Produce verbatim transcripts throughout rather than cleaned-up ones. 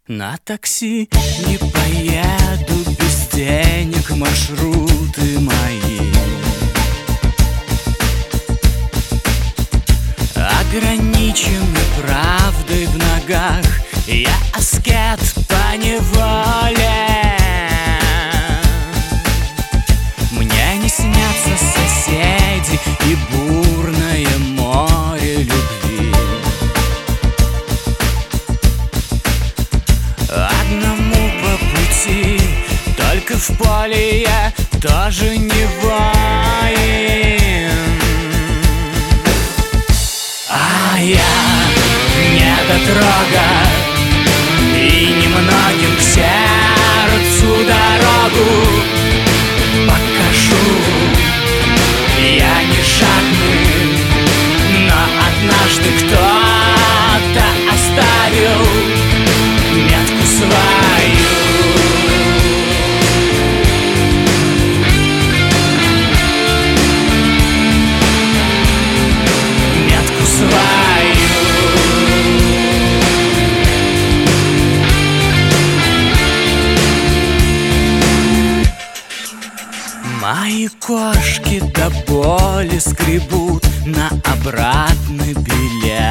На такси не поеду без денег, маршруты мои ограничены правдой в ногах. Я аскет по неволе. Мне не снятся соседи и бурное море любви. Одному по пути, только в поле я тоже не воин. А я недотрога, и немногим к сердцу дорогу покажу. Я не жадный, но однажды кто-то оставил метку свою. Метку свою. Мои кошки до боли скребут на обратный билет.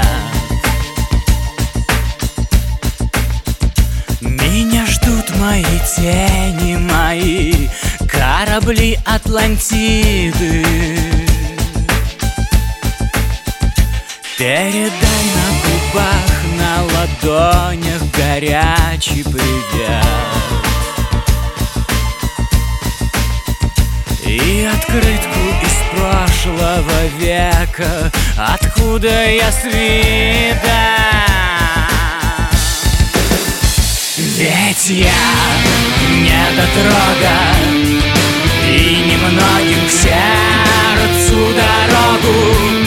Меня ждут мои тени, мои корабли Атлантиды. Передай на губах, на ладонях горячий привет. И открытку из прошлого века, откуда я с вида. Ведь я недотрога, и немногим к сердцу дорогу